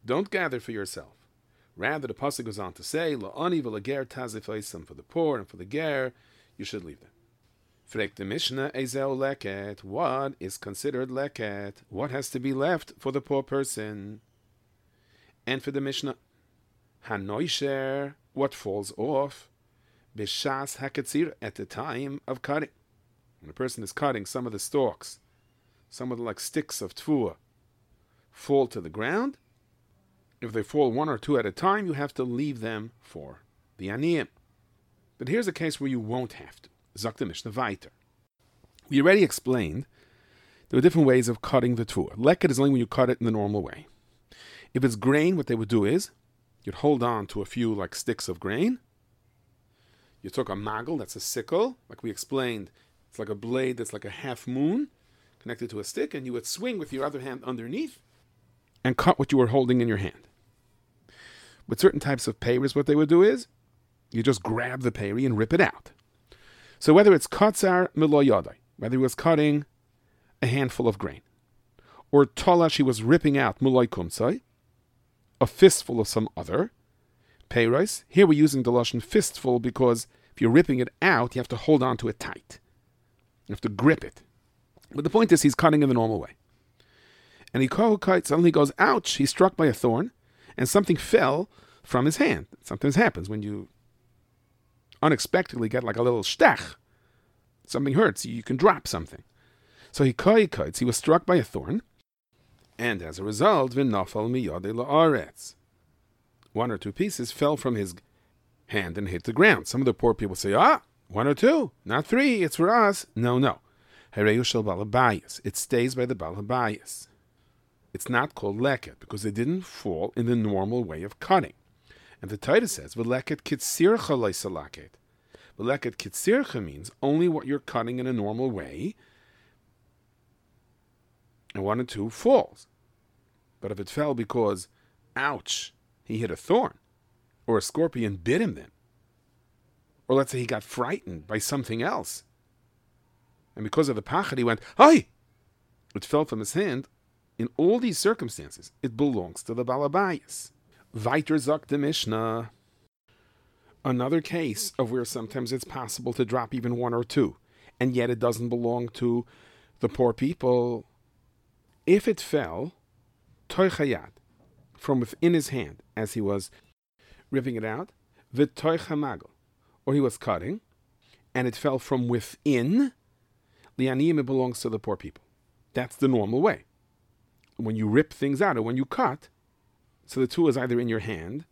Don't gather for yourself. Rather, the pasuk goes on to say, La'ani v'lager tazifeisam, for the poor and for the ger, you should leave them. Frek the Mishnah, Ezeu leket, what is considered leket? What has to be left for the poor person? And for the Mishnah, Hanoisher, what falls off? Bishas haketzir, at the time of cutting. When a person is cutting, some of the stalks, some of the like sticks of tfuah, fall to the ground. If they fall one or two at a time, you have to leave them for the aniyim. But here's a case where you won't have to. Zok the Mishnah weiter. We already explained there are different ways of cutting the tfuah. Leket is only when you cut it in the normal way. If it's grain, what they would do is you'd hold on to a few like sticks of grain. You took a magel, that's a sickle, like we explained. It's like a blade that's like a half moon connected to a stick, and you would swing with your other hand underneath and cut what you were holding in your hand. With certain types of peiros, what they would do is you just grab the peiri and rip it out. So whether it's katzar milo yadai, whether he was cutting a handful of grain, or tola, she was ripping out muloi kumsai, a fistful of some other peiros. Here we're using the lashon fistful because if you're ripping it out, you have to hold on to it tight. You have to grip it. But the point is, he's cutting in the normal way. And he suddenly goes, ouch, he's struck by a thorn, and something fell from his hand. Sometimes happens when you unexpectedly get like a little shtach. Something hurts, you can drop something. So he was struck by a thorn, and as a result, v'nafal miyadei la'aretz. One or two pieces fell from his hand and hit the ground. Some of the poor people say, one or two, not three, it's for us. No. Hereu shel bal habayis. It stays by the bal habayis. It's not called leket because they didn't fall in the normal way of cutting. And the Torah says, v'leket kitzircha loisalaket. V'leket kitzircha means only what you're cutting in a normal way, and one or two falls. But if it fell because, ouch, he hit a thorn, or a scorpion bit him then, or let's say he got frightened by something else, and because of the pachad he went, "Hey!" It fell from his hand. In all these circumstances, it belongs to the balabayas. Weiter sagt the Mishnah. Another case of where sometimes it's possible to drop even one or two, and yet it doesn't belong to the poor people. If it fell, toichayad, from within his hand, as he was ripping it out, v'toichamagel, or he was cutting, and it fell from within, lianiyim, it belongs to the poor people. That's the normal way. When you rip things out, or when you cut, so the tool is either in your hand,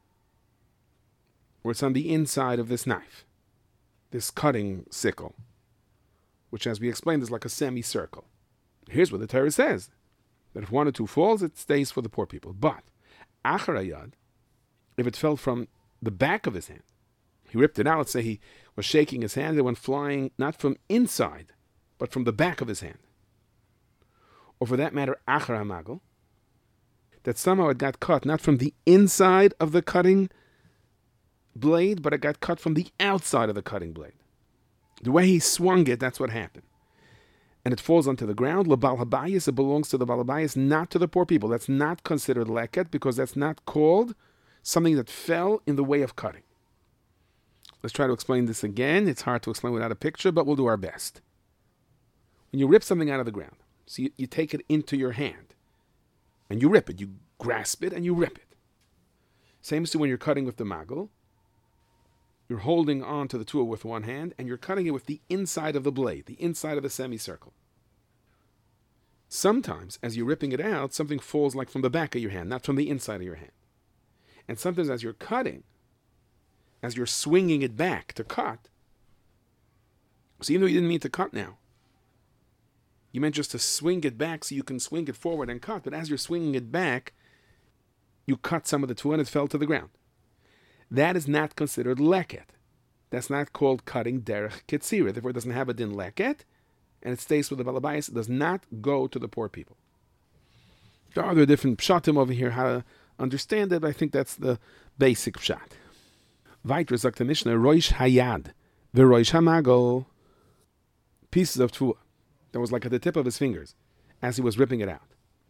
or it's on the inside of this knife, this cutting sickle, which, as we explained, is like a semicircle. Here's what the Torah says, that if one or two falls, it stays for the poor people. But, acharayad, if it fell from the back of his hand, he ripped it out, let's say he was shaking his hand, it went flying not from inside, but from the back of his hand. Or for that matter, achar hamagel, that somehow it got cut not from the inside of the cutting blade, but it got cut from the outside of the cutting blade. The way he swung it, that's what happened. And it falls onto the ground. L'bal habayis, it belongs to the bal habayis, not to the poor people. That's not considered leket because that's not called something that fell in the way of cutting. Let's try to explain this again. It's hard to explain without a picture, but we'll do our best. When you rip something out of the ground, so you take it into your hand, and you rip it. You grasp it and you rip it. Same as when you're cutting with the magel. You're holding on to the tool with one hand, and you're cutting it with the inside of the blade, the inside of the semicircle. Sometimes, as you're ripping it out, something falls like from the back of your hand, not from the inside of your hand. And sometimes as you're cutting, as you're swinging it back to cut, so even though you didn't mean to cut now, you meant just to swing it back so you can swing it forward and cut, but as you're swinging it back, you cut some of the tool and it fell to the ground. That is not considered leket. That's not called cutting derech ketzira. Therefore, it doesn't have a din leket, and it stays with the balabayas. It does not go to the poor people. There are other different pshatim over here, how to understand it. I think that's the basic pshat. Weiter sagt the Mishnah, roish hayad, v'roish hamagel, pieces of tfuah that was like at the tip of his fingers as he was ripping it out.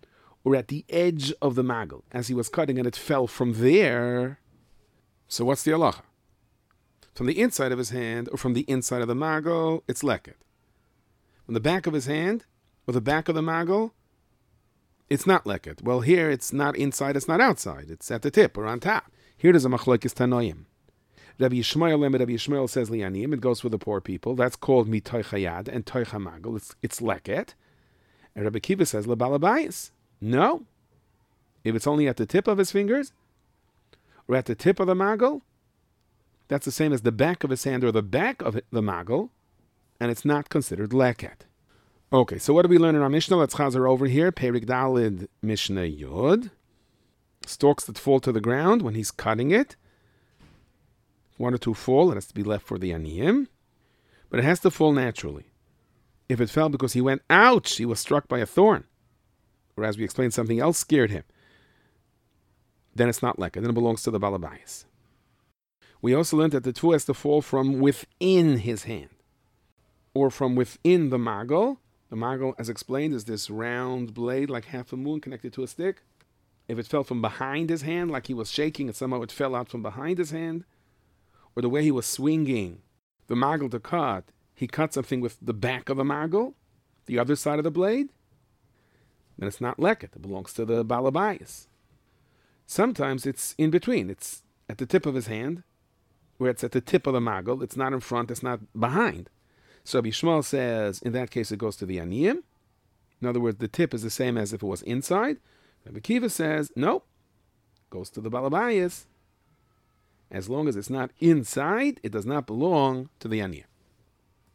or at the edge of the magel, as he was cutting and it fell from there. So what's the halacha? From the inside of his hand or from the inside of the magel, it's leket. From the back of his hand or the back of the magel, it's not leket. Well, here it's not inside, it's not outside. It's at the tip or on top. Here there's a machlokes tanoim. Rabbi Yishmael says lianim, it goes for the poor people. That's called mitoich hayad and toich hamagel. It's leket. And Rabbi Kiva says lebalabayis. No. If it's only at the tip of his fingers or at the tip of the magel, that's the same as the back of his hand or the back of the magel, and it's not considered leket. Okay, so what do we learn in our Mishnah? Let's chazer over here. Perik Dalid Mishnah Yod. Stalks that fall to the ground when he's cutting it. One or two fall, it has to be left for the aniyim. But it has to fall naturally. If it fell because he went, ouch, he was struck by a thorn, or as we explained, something else scared him, then it's not leket, then it belongs to the balabayas. We also learned that the tefillah has to fall from within his hand, or from within the magel. The magel, as explained, is this round blade like half a moon connected to a stick. If it fell from behind his hand, like he was shaking and somehow it fell out from behind his hand, or the way he was swinging the magel to cut, he cut something with the back of the magel, the other side of the blade, then it's not leket. It belongs to the balabayas. Sometimes it's in between. It's at the tip of his hand, where it's at the tip of the magel. It's not in front, it's not behind. So Bishmael says, in that case, it goes to the aniyim. In other words, the tip is the same as if it was inside. Rabbi Kiva says, no, it goes to the balabayas. As long as it's not inside, it does not belong to the aniyim.